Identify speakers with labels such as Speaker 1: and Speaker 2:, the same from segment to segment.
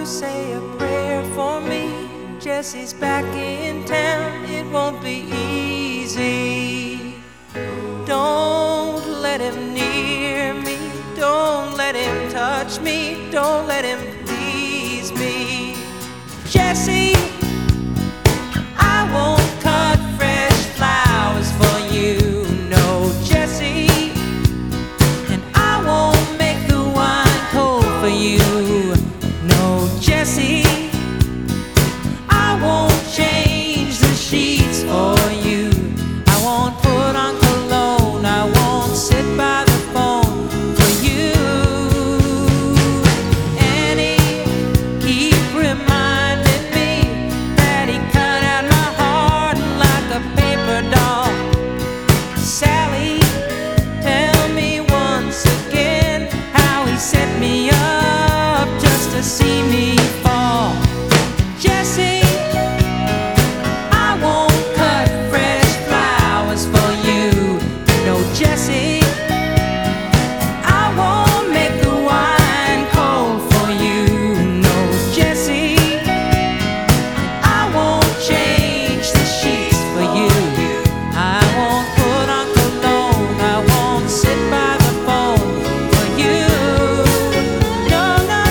Speaker 1: you say a prayer for me? Jesse's back in town, it won't be easy. Don't let him near me, don't let him touch me, don't let him please me. Jesse, I won't cut fresh flowers for you, no, Jesse. And I won't make the wine cold for you, no, Jesse. I won't change the sheets for you. I won't put on cologne, I won't sit by the phone for you. And he keep reminding me that he cut out my heart like a paper doll. Sally, tell me once again how he set me up just to see me fall. Jesse, I won't cut fresh flowers for you, no, Jesse. I won't make the wine cold for you, no, Jesse. I won't change the sheets for you. I won't put on cologne, I won't sit by the phone for you. No, no,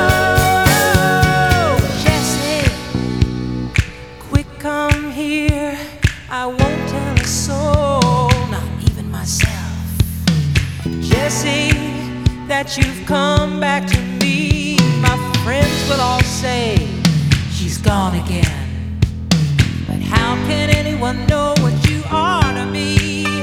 Speaker 1: no, Jesse. Quick, come here. I won't tell a soul, not even myself, Jesse, that you've come back to me. My friends will all say she's gone again, but how can anyone know what you are to me?